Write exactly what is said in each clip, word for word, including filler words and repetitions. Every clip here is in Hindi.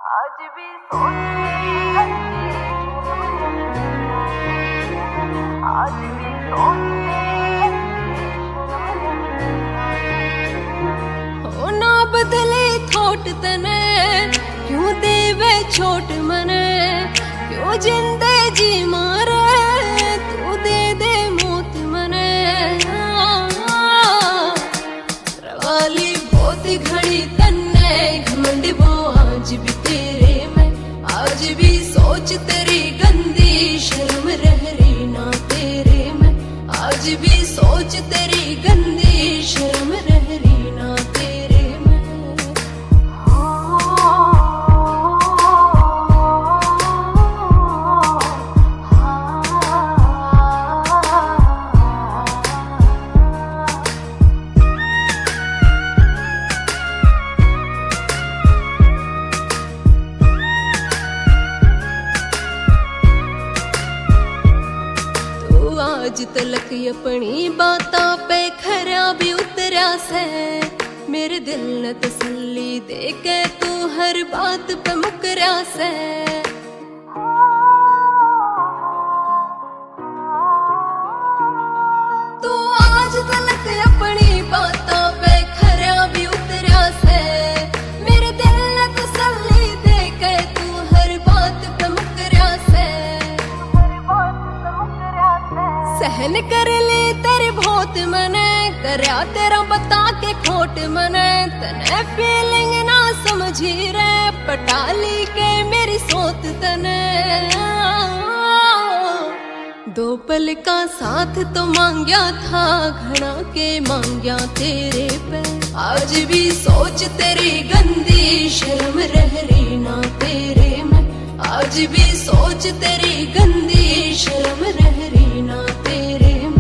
आज भी सोचते आज भी सोचते ओ ना बदले थोट तने क्यों देवे छोट मने क्यों जिंदे जी मारे तू दे दे मौत मने रवाली बहुत घड़ी तन्ने घमंड वो आज भी तेरे में आज भी सोच तेरी गंदी शर्म रह रही ना तेरे में आज भी सोच तेरी गंदी शर्म रह रही ना तेरे में। आज तलक अपनी बातां पे खरा भी उतरा से मेरे दिल न तसल्ली दे के तू हर बात पे मुकरा से तू आज तलक अपनी बातां पे खरा भी उतरा से मेरे दिल न तसल्ली दे के तू हर बात पे मुकरा से सहन कर ले तेरे बहुत मने करया तेरा बता के खोट मने तने फीलिंग ना समझी रे पटाली के मेरी सोत तने दो पल का साथ तो मांगया था घना के मांगया तेरे पे आज भी सोच तेरी गंदी शर्म रह रही ना तेरे में आज भी सोच तेरी गंदी शर्म रह रही ना तेरे में।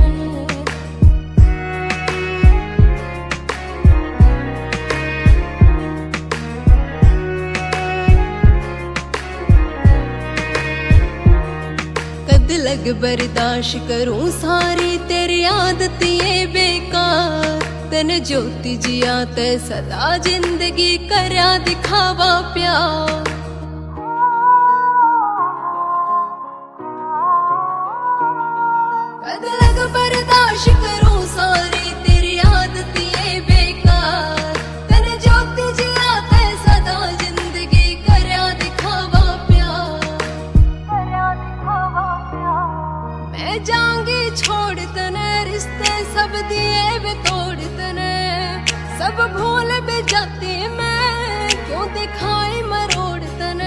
कद लग बर्दाश्त करूं सारी तेरी आदत ये बेकार तने ज्योति जिया ते सदा जिंदगी करया दिखावा प्यार कद लग बर्दाश्त करूं सारी तेरी आदत ये बेकार तने ज्योति जिया ते सदा जिंदगी करया दिखावा प्यार करया दिखावा प्यार मैं जाऊंगी छोड़ तने रिश्ते सब दिए वे तोड़ तने सब भूल भी जाती मैं क्यों दिखाई मरोड़ तने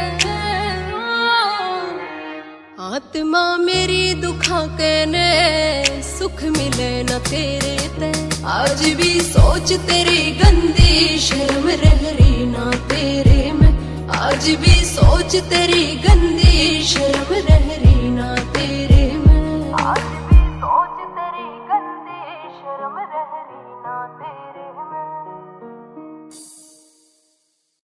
आत्मा मेरी दुखा के ने सुख मिले न तेरे ते आज भी सोच तेरी गंदी शर्म रह रही ना तेरे में आज भी सोच तेरी गंदी शर्म रह रही